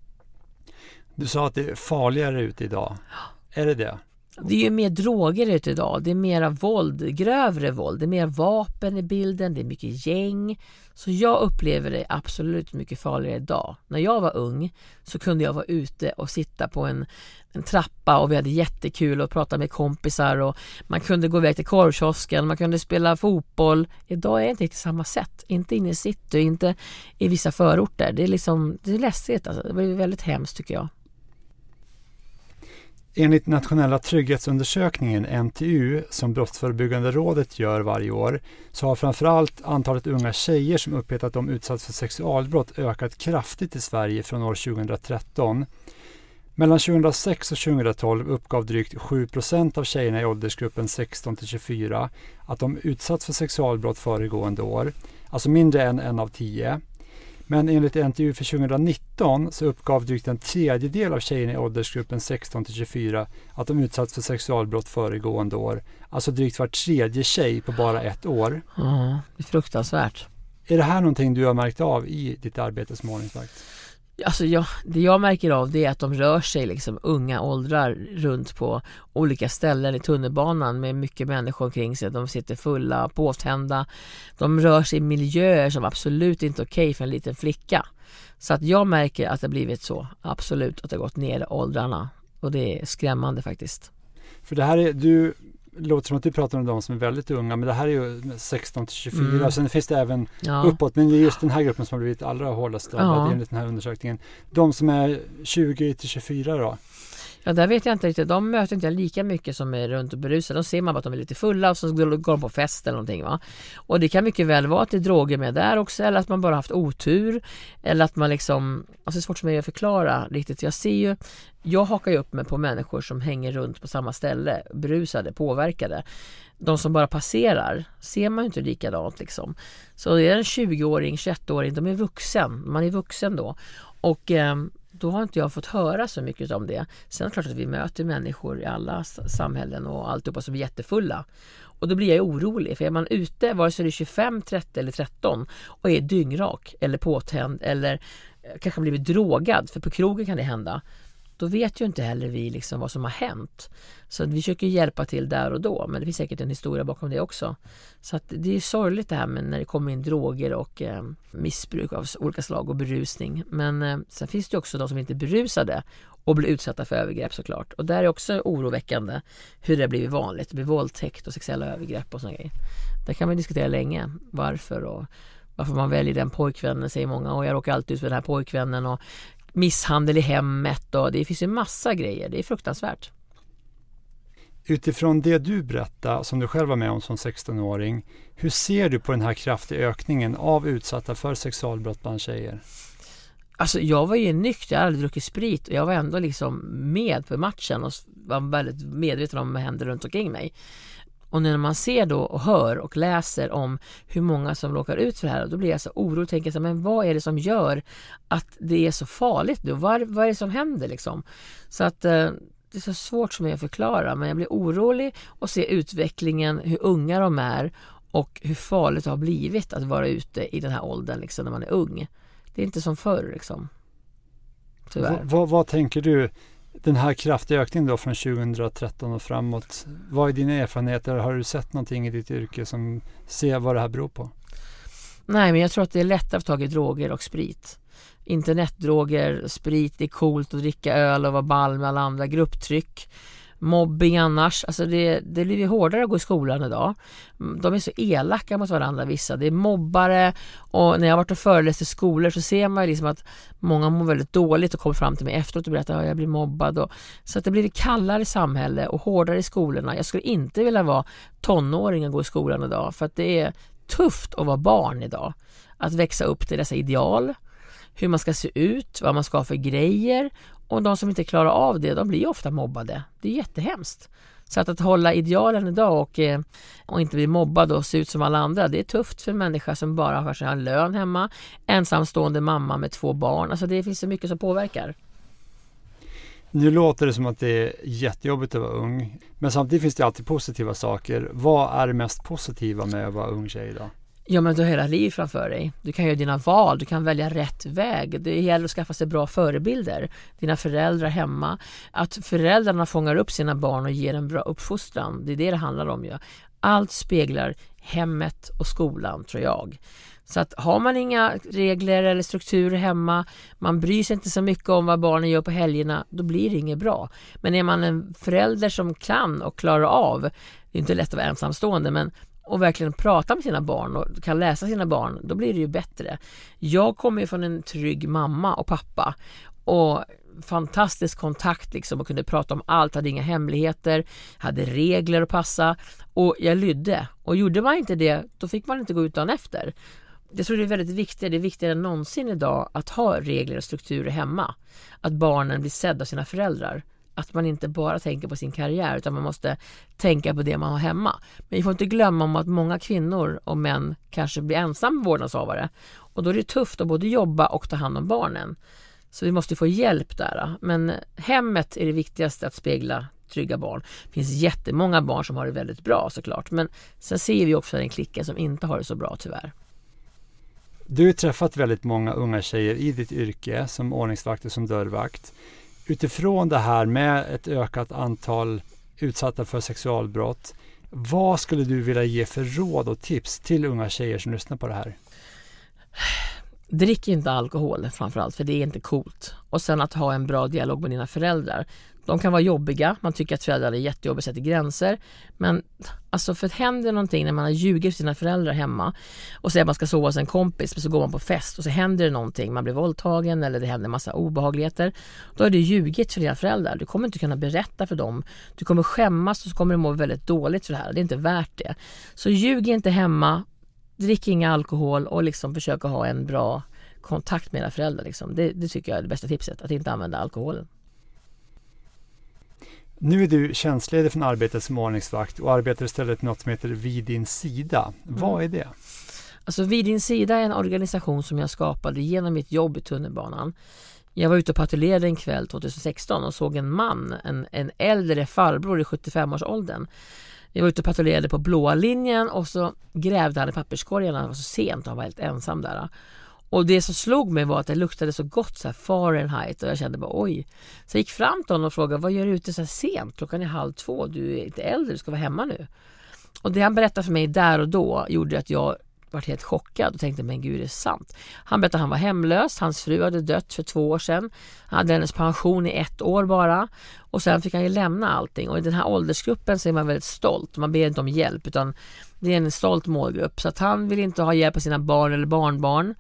S1: Du sa att det är farligare ute idag. Är det det?
S2: Det är ju mer droger ute idag. Det är mera våld, grövre våld. Det är mer vapen i bilden. Det är mycket gäng. Så jag upplever det absolut mycket farligare idag. När jag var ung så kunde jag vara ute och sitta på en, en trappa och vi hade jättekul och prata med kompisar och man kunde gå iväg till korvkiosken, man kunde spela fotboll. Idag är det inte riktigt samma sätt. Inte inne i city, inte i vissa förorter. Det är liksom, det är läskigt. Alltså. Det blir väldigt hemskt tycker jag.
S1: Enligt nationella trygghetsundersökningen N T U som Brottsförebyggande rådet gör varje år så har framförallt antalet unga tjejer som uppgett att de utsatts för sexualbrott ökat kraftigt i Sverige från år tjugohundratretton. Mellan tjugohundrasex och tjugohundratolv uppgav drygt sju procent av tjejerna i åldersgruppen sexton till tjugofyra att de utsatts för sexualbrott föregående år, alltså mindre än en av tio. Men enligt N T U för tjugohundranitton så uppgav drygt en tredjedel av tjejerna i åldersgruppen sexton till tjugofyra att de utsatts för sexualbrott föregående år. Alltså drygt var tredje tjej på bara ett år.
S2: Ja, det är fruktansvärt.
S1: Är det här någonting du har märkt av i ditt arbete som ordningsvakt?
S2: Alltså jag, det jag märker av det är att de rör sig liksom unga åldrar runt på olika ställen i tunnelbanan med mycket människor omkring sig. De sitter fulla, påtända. De rör sig i miljöer som absolut inte är okej för en liten flicka. Så att jag märker att det har blivit så. Absolut att det har gått ner i åldrarna. Och det är skrämmande faktiskt.
S1: För det här är, du låter som att du pratar om de som är väldigt unga, men det här är ju sexton till tjugofyra. Mm. Sen finns det även ja. uppåt, men det är just den här gruppen som har blivit allra hårdast drabbad ja. enligt den här undersökningen. De som är tjugo till tjugofyra då?
S2: Ja, där vet jag inte riktigt. De möter inte lika mycket som är runt och berusade. De ser man bara att de är lite fulla och så går de på fest eller någonting, va? Och det kan mycket väl vara att det är droger med där också, eller att man bara haft otur, eller att man liksom, alltså det är svårt för mig att förklara riktigt. Jag ser ju, jag hakar ju upp mig på människor som hänger runt på samma ställe, berusade, påverkade. De som bara passerar ser man ju inte likadant liksom. Så det är en tjugoåring, tjugoettåring, de är vuxen, man är vuxen då. Och eh, då har inte jag fått höra så mycket om det. Sen är det klart att vi möter människor i alla samhällen och alltihopa som är jättefulla. Och då blir jag orolig. För är man ute, vare sig det är tjugofem, trettio eller tretton och är dyngrak eller påtänd eller kanske blivit drogad, för på krogen kan det hända, då vet ju inte heller vi liksom vad som har hänt. Så vi försöker hjälpa till där och då, men det finns säkert en historia bakom det också. Så att det är sorgligt det här med när det kommer in droger och eh, missbruk av olika slag och berusning. Men eh, sen finns det också de som inte är berusade och blir utsatta för övergrepp såklart. Och där är också oroväckande hur det blir vanligt. Det blir våldtäkt och sexuella övergrepp och såna grejer. Där kan man diskutera länge varför och varför man väljer den pojkvännen, säger många. Och jag råkar alltid ut för den här pojkvännen och misshandel i hemmet och det finns ju massa grejer. Det är fruktansvärt.
S1: Utifrån det du berättar, som du själv var med om som sexton-åring, hur ser du på den här kraftiga ökningen av utsatta för sexualbrott bland tjejer?
S2: Alltså jag var ju nykter, jag hade aldrig druckit sprit och jag var ändå liksom med på matchen och var väldigt medveten om vad hände runt omkring mig. Och när man ser då och hör och läser om hur många som råkar ut för det här, då blir jag så orolig och tänker så, men vad är det som gör att det är så farligt nu? Vad, vad är det som händer liksom? Så att eh, det är så svårt för mig att förklara, men jag blir orolig och ser utvecklingen, hur unga de är och hur farligt det har blivit att vara ute i den här åldern liksom, när man är ung. Det är inte som förr liksom. Tyvärr.
S1: V- vad, vad tänker du? Den här kraftiga ökningen då från tjugohundratretton och framåt, vad är dina erfarenheter? Har du sett någonting i ditt yrke som ser vad det här beror på?
S2: Nej, men jag tror att det är lättare att ta tag i droger och sprit. Internetdroger, sprit, det är coolt att dricka öl och vara ball med alla andra, grupptryck, mobbing annars. Alltså det, det blir hårdare att gå i skolan idag. De är så elaka mot varandra vissa. Det är mobbare och när jag har varit och föreläst i skolor så ser man liksom att många mår väldigt dåligt och kommer fram till mig efteråt och berättar att jag blir mobbad. Och, så att det blir kallare i samhället och hårdare i skolorna. Jag skulle inte vilja vara tonåring och gå i skolan idag för att det är tufft att vara barn idag. Att växa upp till dessa ideal, hur man ska se ut, vad man ska ha för grejer. Och de som inte klarar av det, de blir ofta mobbade. Det är jättehemskt. Så att, att hålla idealen idag och, eh, och inte bli mobbad och se ut som alla andra, det är tufft för en människa som bara har en lön hemma. Ensamstående mamma med två barn. Alltså det finns så mycket som påverkar.
S1: Nu låter det som att det är jättejobbigt att vara ung. Men samtidigt finns det alltid positiva saker. Vad är det mest positiva med att vara ung tjej idag?
S2: Ja, men du har hela liv framför dig. Du kan göra dina val, du kan välja rätt väg. Det gäller att skaffa sig bra förebilder. Dina föräldrar hemma. Att föräldrarna fångar upp sina barn och ger en bra uppfostran. Det är det det handlar om ju. Allt speglar hemmet och skolan, tror jag. Så att har man inga regler eller strukturer hemma, man bryr sig inte så mycket om vad barnen gör på helgerna, då blir det inget bra. Men är man en förälder som kan och klarar av, det är inte lätt att vara ensamstående, men och verkligen prata med sina barn och kan läsa sina barn, då blir det ju bättre. Jag kommer ju från en trygg mamma och pappa och fantastisk kontakt liksom och kunde prata om allt, hade inga hemligheter, hade regler att passa och jag lydde. Och gjorde man inte det, då fick man inte gå utan efter. Jag tror det är väldigt viktigt, det är viktigare än någonsin idag att ha regler och strukturer hemma. Att barnen blir sedda av sina föräldrar. Att man inte bara tänker på sin karriär utan man måste tänka på det man har hemma. Men vi får inte glömma om att många kvinnor och män kanske blir ensam vårdnadshavare. Och då är det tufft att både jobba och ta hand om barnen. Så vi måste få hjälp där. Men hemmet är det viktigaste att spegla trygga barn. Det finns jättemånga barn som har det väldigt bra såklart. Men sen ser vi också den klicken som inte har det så bra tyvärr.
S1: Du har träffat väldigt många unga tjejer i ditt yrke som ordningsvakt och som dörrvakt. Utifrån det här med ett ökat antal utsatta för sexualbrott, vad skulle du vilja ge för råd och tips till unga tjejer som lyssnar på det här?
S2: Drick inte alkohol framförallt, för det är inte coolt. Och sen att ha en bra dialog med dina föräldrar. De kan vara jobbiga, man tycker att föräldrar är jättejobbiga och sätter gränser. Men alltså för att händer någonting när man har ljugit för sina föräldrar hemma och säger att man ska sova hos en kompis, men så går man på fest och så händer det någonting, man blir våldtagen eller det händer en massa obehagligheter. Då är det ljugit för dina föräldrar. Du kommer inte kunna berätta för dem. Du kommer skämmas och så kommer du må väldigt dåligt för det här. Det är inte värt det. Så ljug inte hemma, drick inga alkohol och liksom försöka ha en bra kontakt med dina föräldrar. Liksom. Det, det tycker jag är det bästa tipset, att inte använda alkoholen.
S1: Nu är du tjänstledig från arbetet som ordningsvakt och arbetar istället med något som heter Vid din sida. Mm. Vad är det?
S2: Alltså Vid din sida är en organisation som jag skapade genom mitt jobb i tunnelbanan. Jag var ute och patrullerade en kväll tjugohundrasexton och såg en man, en, en äldre farbror i sjuttiofem-årsåldern. Jag var ute och patrullerade på blåa linjen och så grävde han i papperskorgen. Han var så sent och han var helt ensam där. Och det som slog mig var att det luktade så gott, så här Fahrenheit, och jag kände bara oj. Så jag gick fram till honom och frågade, vad gör du ute så här sent? Klockan är halv två, du är inte äldre, du ska vara hemma nu. Och det han berättade för mig där och då gjorde att jag var helt chockad och tänkte, men gud, det är sant. Han berättade att han var hemlös, hans fru hade dött för två år sedan. Han hade hennes pension i ett år bara. Och sen fick han ju lämna allting. Och i den här åldersgruppen så är man väldigt stolt. Man ber inte om hjälp, utan det är en stolt målgrupp. Så att han vill inte ha hjälp av sina barn eller barnbarn.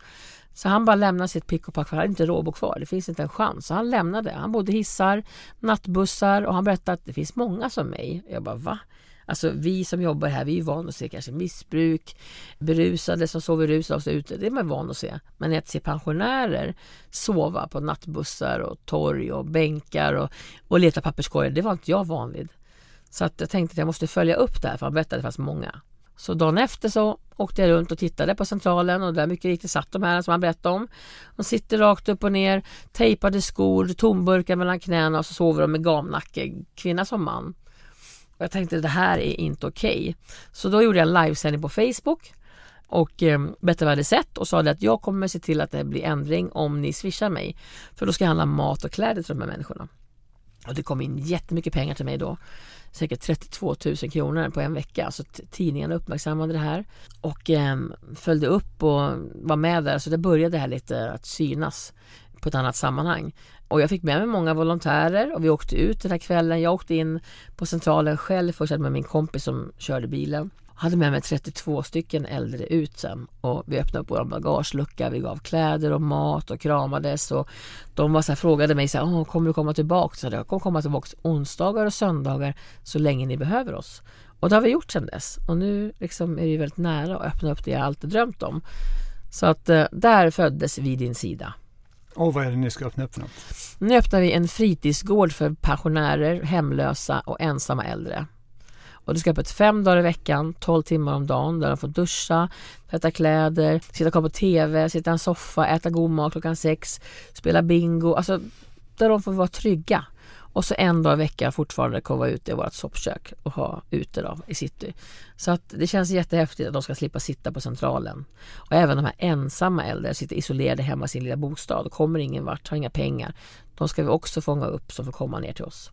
S2: Så han bara lämnade sitt pick och pack för han hade inte råd att bo kvar. Det finns inte en chans. Så han lämnade. Han bodde i hissar, nattbussar och han berättade att det finns många som mig. Jag bara, va? Alltså vi som jobbar här, vi är vana att se kanske missbruk, berusade som sover rusade och så ute. Det är man van att se. Men att se pensionärer sova på nattbussar och torg och bänkar och, och leta papperskorgar, det var inte jag van vid. Så att jag tänkte att jag måste följa upp det här för han berättade att det fanns många. Så dagen efter så åkte jag runt och tittade på centralen och där mycket riktigt satt de här som han berättade om. De sitter rakt upp och ner, tejpade skor, tomburkar mellan knäna och så sover de med gamnacke, kvinna som man. Och jag tänkte att det här är inte okej. Så då gjorde jag en livesändning på Facebook och eh, berättade vad jag hade sett och sa att jag kommer se till att det blir ändring om ni swishar mig. För då ska jag handla mat och kläder till de här människorna. Och det kom in jättemycket pengar till mig då. Säkert trettiotvå tusen kronor på en vecka. Så t- tidningarna uppmärksammade det här. Och eh, följde upp och var med där. Så det började här lite att synas på ett annat sammanhang. Och jag fick med mig många volontärer och vi åkte ut den här kvällen. Jag åkte in på centralen själv först med min kompis som körde bilen. Hade med mig trettiotvå stycken äldre ut sen. Och vi öppnade upp vår bagagelucka. Vi gav kläder och mat och kramades. Och de var så här, frågade mig så här, Åh, kommer du komma tillbaka? Så jag kommer komma tillbaka onsdagar och söndagar så länge ni behöver oss. Och det har vi gjort sedan dess. Och nu liksom är vi väldigt nära att öppna upp det jag alltid drömt om. Så att eh, där föddes Vid din sida.
S1: Och vad är det ni ska öppna upp för något?
S2: Nu öppnar vi en fritidsgård för pensionärer, hemlösa och ensamma äldre. Och det ska öppet fem dagar i veckan, tolv timmar om dagen, där de får duscha, tvätta kläder, sitta kvar på tv, sitta i en soffa, äta god mat klockan sex, spela bingo. Alltså där de får vara trygga. Och så en dag i veckan fortfarande kommer vara ute i vårt soppkök och ha ute då i city. Så att det känns jättehäftigt att de ska slippa sitta på centralen. Och även de här ensamma äldre sitter isolerade hemma i sin lilla bostad och kommer ingen vart, har inga pengar. De ska vi också fånga upp som får komma ner till oss.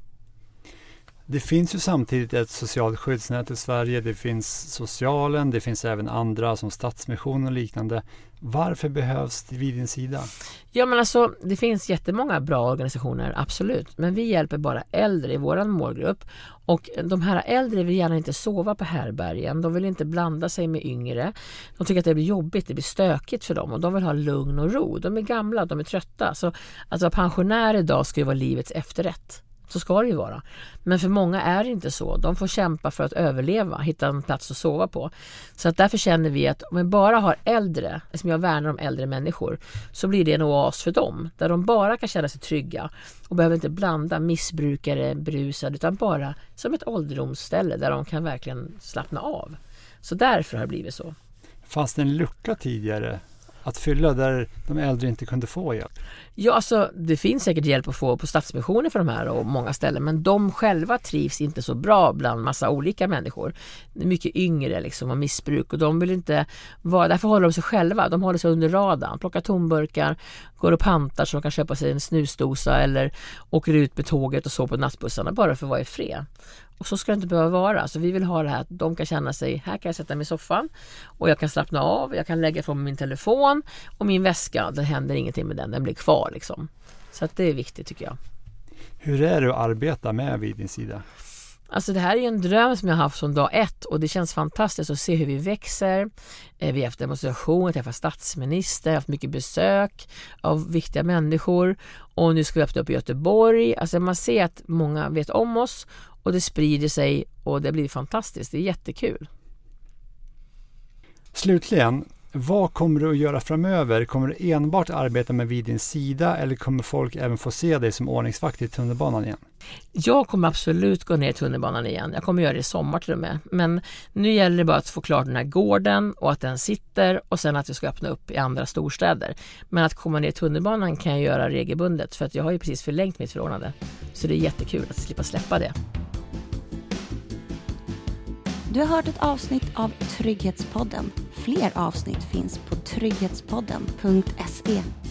S1: Det finns ju samtidigt ett socialt skyddsnät i Sverige. Det finns socialen, det finns även andra som Stadsmissionen och liknande. Varför behövs det Vid din sida?
S2: Ja men alltså det finns jättemånga bra organisationer, absolut. Men vi hjälper bara äldre i våran målgrupp. Och de här äldre vill gärna inte sova på härbergen. De vill inte blanda sig med yngre. De tycker att det blir jobbigt, det blir stökigt för dem. Och de vill ha lugn och ro. De är gamla, de är trötta. Så att vara pensionär idag ska ju vara livets efterrätt. Så ska det ju vara. Men för många är det inte så. De får kämpa för att överleva, hitta en plats att sova på. Så att därför känner vi att om vi bara har äldre, som jag värnar om äldre människor, så blir det en oas för dem. Där de bara kan känna sig trygga och behöver inte blanda missbrukare, brusade, utan bara som ett ålderdomsställe där de kan verkligen slappna av. Så därför har det blivit så.
S1: Fanns det en lucka tidigare att fylla där de äldre inte kunde få hjälp?
S2: Ja, alltså det finns säkert hjälp att få på Stadsmissionen för de här och många ställen, men de själva trivs inte så bra bland massa olika människor. Det är mycket yngre liksom och missbruk och de vill inte vara, därför håller de sig själva. De håller sig under radarn, plockar tomburkar, går och pantar så de kan köpa sig en snusdosa eller åker ut med tåget och så på nattbussarna bara för att vara i fred. Och så ska det inte behöva vara. Så vi vill ha det här att de kan känna sig, här kan jag sätta mig i soffan och jag kan slappna av, jag kan lägga från min telefon och min väska, det händer ingenting med den, den blir kvar liksom. Så att det är viktigt tycker jag.
S1: Hur är det att arbeta med Vid din sida?
S2: Alltså det här är ju en dröm som jag har haft från dag ett och det känns fantastiskt att se hur vi växer. Vi har haft demonstrationer, träffat statsminister, haft mycket besök av viktiga människor och nu ska vi öppna upp i Göteborg. Alltså man ser att många vet om oss och det sprider sig och det blir fantastiskt. Det är jättekul.
S1: Slutligen, vad kommer du att göra framöver? Kommer du enbart arbeta med Vid din sida eller kommer folk även få se dig som ordningsvakt i tunnelbanan igen?
S2: Jag kommer absolut gå ner i tunnelbanan igen. Jag kommer göra det i sommar till och med. Men nu gäller det bara att få klart den här gården och att den sitter och sen att vi ska öppna upp i andra storstäder. Men att komma ner i tunnelbanan kan jag göra regelbundet för att jag har ju precis förlängt mitt förordnande. Så det är jättekul att slippa släppa det.
S3: Du har hört ett avsnitt av Trygghetspodden. Fler avsnitt finns på trygghetspodden punkt se.